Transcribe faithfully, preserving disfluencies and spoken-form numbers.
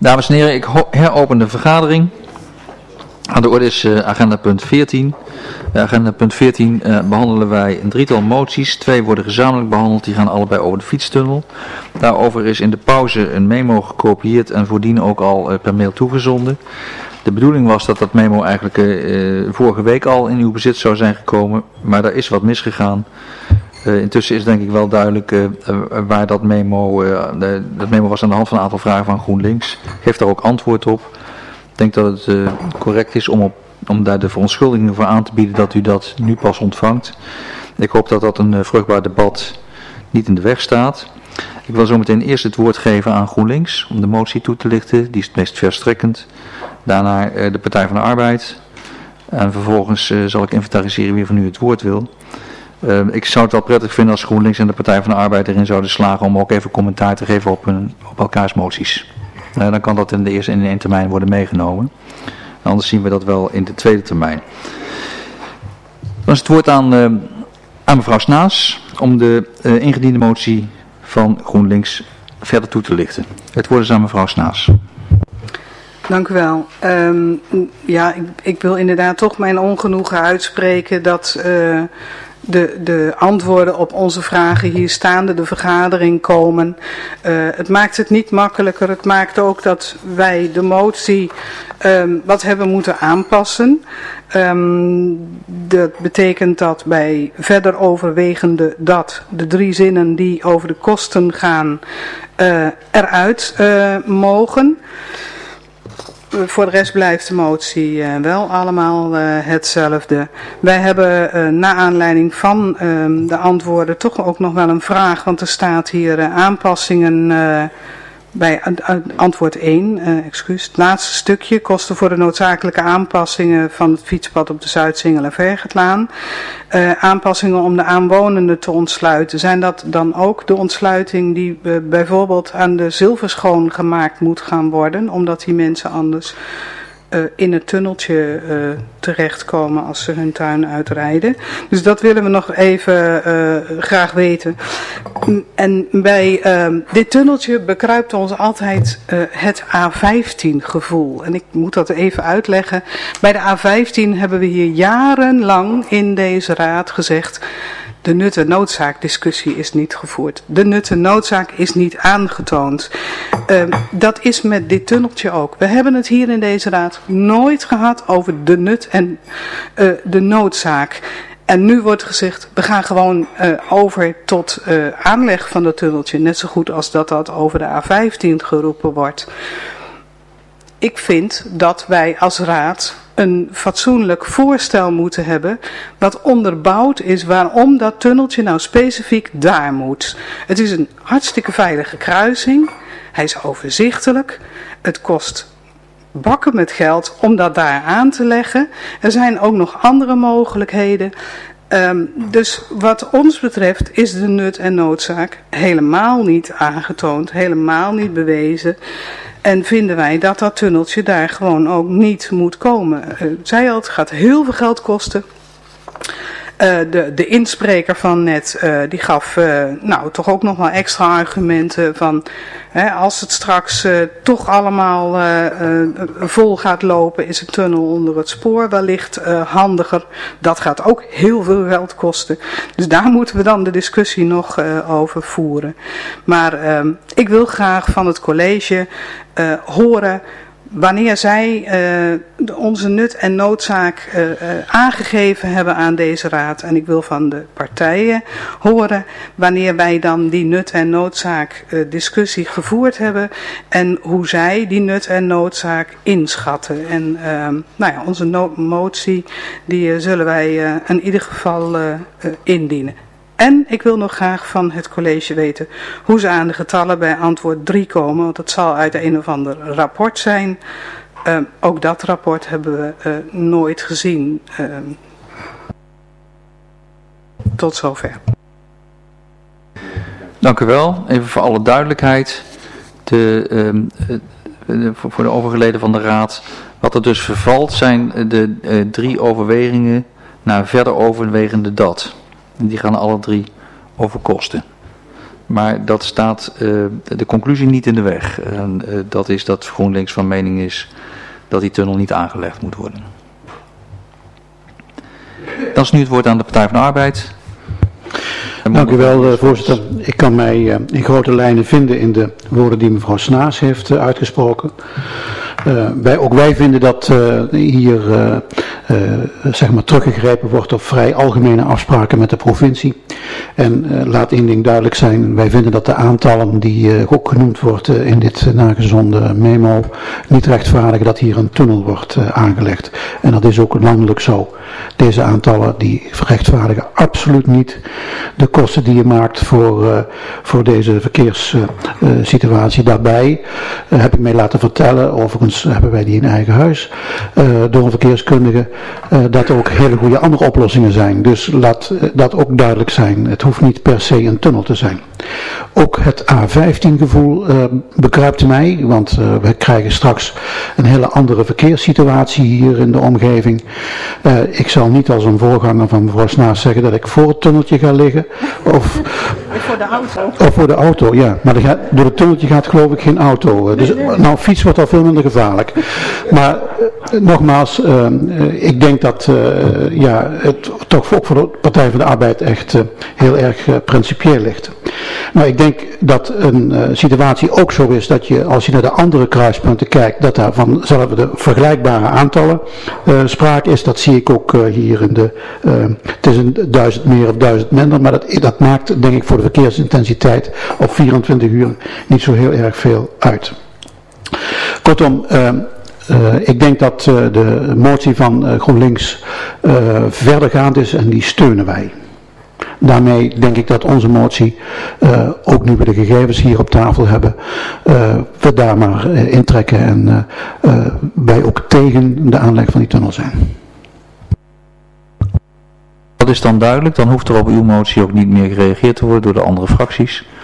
Dames en heren, ik heropen de vergadering. Aan de orde is uh, agenda punt veertien. Uh, agenda punt veertien uh, behandelen wij een drietal moties. Twee worden gezamenlijk behandeld, die gaan allebei over de fietstunnel. Daarover is in de pauze een memo gekopieerd en voordien ook al uh, per mail toegezonden. De bedoeling was dat dat memo eigenlijk uh, vorige week al in uw bezit zou zijn gekomen, maar daar is wat misgegaan. Uh, intussen is denk ik wel duidelijk uh, uh, waar dat memo, uh, de, dat memo was aan de hand van een aantal vragen van GroenLinks. Geeft daar ook antwoord op. Ik denk dat het uh, correct is om, op, om daar de verontschuldigingen voor aan te bieden dat u dat nu pas ontvangt. Ik hoop dat dat een uh, vruchtbaar debat niet in de weg staat. Ik wil zo meteen eerst het woord geven aan GroenLinks om de motie toe te lichten. Die is het meest verstrekkend. Daarna uh, de Partij van de Arbeid. En vervolgens uh, zal ik inventariseren wie van u het woord wil. Uh, ik zou het wel prettig vinden als GroenLinks en de Partij van de Arbeid erin zouden slagen om ook even commentaar te geven op, hun, op elkaars moties. Uh, dan kan dat in de eerste en in één termijn worden meegenomen. En anders zien we dat wel in de tweede termijn. Dan is het woord aan, uh, aan mevrouw Snaas om de uh, ingediende motie van GroenLinks verder toe te lichten. Het woord is aan mevrouw Snaas. Dank u wel. Um, ja, ik, ik wil inderdaad toch mijn ongenoegen uitspreken dat uh, de, de antwoorden op onze vragen hier staande de vergadering komen. Uh, het maakt het niet makkelijker. Het maakt ook dat wij de motie um, wat hebben moeten aanpassen. Um, dat betekent dat bij verder overwegende dat de drie zinnen die over de kosten gaan uh, eruit uh, mogen. Voor de rest blijft de motie uh, wel allemaal uh, hetzelfde. Wij hebben uh, na aanleiding van uh, de antwoorden toch ook nog wel een vraag. Want er staat hier uh, aanpassingen uh, bij uh, antwoord één. Uh, excuus, het laatste stukje. Kosten voor de noodzakelijke aanpassingen van het fietspad op de Zuid-Singel en Vergetlaan. Uh, aanpassingen om de aanwonenden te ontsluiten. Zijn dat dan ook de ontsluiting die uh, bijvoorbeeld aan de Zilverschoon gemaakt moet gaan worden? Omdat die mensen anders uh, in het tunneltje uh, terechtkomen als ze hun tuin uitrijden. Dus dat willen we nog even uh, graag weten. En bij uh, dit tunneltje bekruipt ons altijd uh, het A vijftien gevoel. En ik moet dat even uitleggen. Bij de A vijftien hebben we hier jarenlang in deze raad gezegd: de nut- en noodzaakdiscussie is niet gevoerd. De nut- en noodzaak is niet aangetoond. Uh, dat is met dit tunneltje ook. We hebben het hier in deze raad nooit gehad over de nut en uh, de noodzaak. En nu wordt gezegd, we gaan gewoon uh, over tot uh, aanleg van dat tunneltje. Net zo goed als dat dat over de A vijftien geroepen wordt. Ik vind dat wij als raad een fatsoenlijk voorstel moeten hebben wat onderbouwd is waarom dat tunneltje nou specifiek daar moet. Het is een hartstikke veilige kruising. Hij is overzichtelijk. Het kost bakken met geld om dat daar aan te leggen. Er zijn ook nog andere mogelijkheden. Um, dus wat ons betreft is de nut en noodzaak helemaal niet aangetoond, helemaal niet bewezen. En vinden wij dat dat tunneltje daar gewoon ook niet moet komen. Uh, ik zei al, het gaat heel veel geld kosten. Uh, de, de inspreker van net, uh, die gaf uh, nou toch ook nog wel extra argumenten van hè, als het straks uh, toch allemaal uh, uh, vol gaat lopen, is een tunnel onder het spoor wellicht uh, handiger. Dat gaat ook heel veel geld kosten. Dus daar moeten we dan de discussie nog uh, over voeren. Maar uh, ik wil graag van het college uh, horen wanneer zij uh, onze nut en noodzaak uh, uh, aangegeven hebben aan deze raad. En ik wil van de partijen horen wanneer wij dan die nut en noodzaak uh, discussie gevoerd hebben. En hoe zij die nut en noodzaak inschatten. En uh, nou ja, onze no- motie die uh, zullen wij uh, in ieder geval uh, uh, indienen. En ik wil nog graag van het college weten hoe ze aan de getallen bij antwoord drie komen. Want dat zal uit een of ander rapport zijn. Uh, ook dat rapport hebben we uh, nooit gezien. Uh, tot zover. Dank u wel. Even voor alle duidelijkheid. De, um, uh, voor de overgeleden van de raad. Wat er dus vervalt zijn de uh, drie overwegingen naar verder overwegende dat. En die gaan alle drie over kosten. Maar dat staat uh, de conclusie niet in de weg. En, uh, dat is dat GroenLinks van mening is dat die tunnel niet aangelegd moet worden. Dan is nu het woord aan de Partij van de Arbeid. Dank u wel, uh, voorzitter. Ik kan mij uh, in grote lijnen vinden in de woorden die mevrouw Snaas heeft uh, uitgesproken. Uh, wij, ook wij vinden dat uh, hier uh, uh, zeg maar teruggegrepen wordt op vrij algemene afspraken met de provincie. En uh, laat één ding duidelijk zijn, wij vinden dat de aantallen die uh, ook genoemd wordt uh, in dit uh, nagezonde memo niet rechtvaardigen dat hier een tunnel wordt uh, aangelegd. En dat is ook landelijk zo. Deze aantallen die rechtvaardigen absoluut niet de kosten die je maakt voor, uh, voor deze verkeerssituatie. Uh, uh, Daarbij uh, heb ik mij laten vertellen, overigens hebben wij die in eigen huis, uh, door een verkeerskundige, uh, dat er ook hele goede andere oplossingen zijn. Dus laat uh, dat ook duidelijk zijn. Het hoeft niet per se een tunnel te zijn. Ook het A vijftien gevoel uh, bekruipt mij, want uh, we krijgen straks een hele andere verkeerssituatie hier in de omgeving. Uh, ik zal niet als een voorganger van mevrouw Snaas zeggen dat ik voor het tunneltje ga liggen. Of voor de auto. Of voor de auto, ja. Maar gaat, door het tunneltje gaat geloof ik geen auto. Dus nou, fiets wordt al veel minder gevaarlijk. Maar uh, nogmaals, uh, uh, ik denk dat uh, ja, het toch ook voor de Partij van de Arbeid echt uh, heel erg uh, principieel ligt. Nou, ik denk dat een uh, situatie ook zo is dat je, als je naar de andere kruispunten kijkt, dat daar vanzelfde vergelijkbare aantallen uh, sprake is. Dat zie ik ook uh, hier in de, uh, het is een duizend meer of duizend minder, maar dat, dat maakt denk ik voor de verkeersintensiteit op vierentwintig uur niet zo heel erg veel uit. Kortom, uh, Uh, ik denk dat uh, de motie van uh, GroenLinks uh, verdergaand is en die steunen wij. Daarmee denk ik dat onze motie, uh, ook nu we de gegevens hier op tafel hebben, uh, we daar maar uh, intrekken en uh, uh, wij ook tegen de aanleg van die tunnel zijn. Dat is dan duidelijk, dan hoeft er op uw motie ook niet meer gereageerd te worden door de andere fracties.